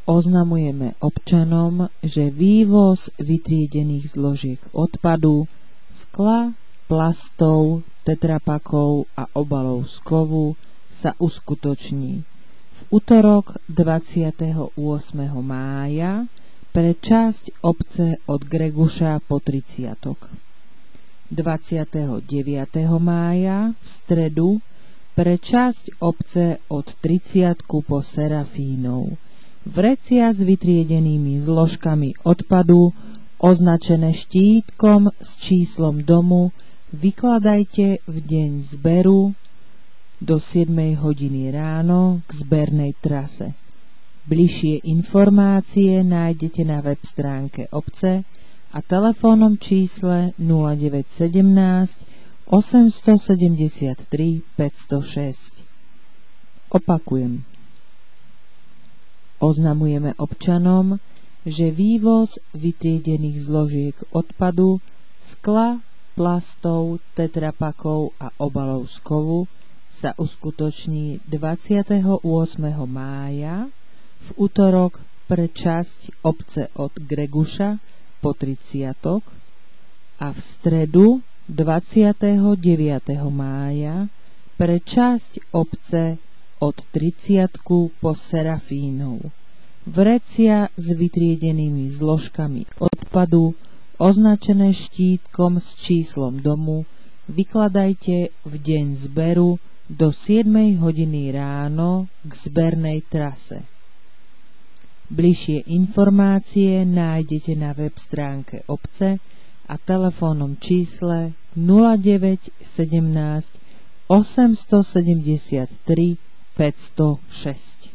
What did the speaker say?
Oznamujeme občanom, že vývoz vytriedených zložiek odpadu, skla, plastov, tetrapakov a obalov z kovu sa uskutoční v utorok 28. mája pre časť obce od Greguša po Triciatok, 29. mája v stredu pre časť obce od Triciatku po Serafínov. Vrecia s vytriedenými zložkami odpadu označené štítkom s číslom domu vykladajte v deň zberu do 7 hodiny ráno k zbernej trase. Bližšie informácie nájdete na web stránke obce a telefónnom čísle 0917 873 506. Opakujem. Oznamujeme občanom, že vývoz vytriedených zložiek odpadu, skla, plastov, tetrapakov a obalov z kovu sa uskutoční 28. mája v utorok pre časť obce od Greguša po Triciatok a v stredu 29. mája pre časť obce od Triciatku po Serafínov. Vrecia s vytriedenými zložkami odpadu označené štítkom s číslom domu vykladajte v deň zberu do 7 hodiny ráno k zbernej trase. Bližšie informácie nájdete na web stránke obce a telefónnom čísle 0917 873 506.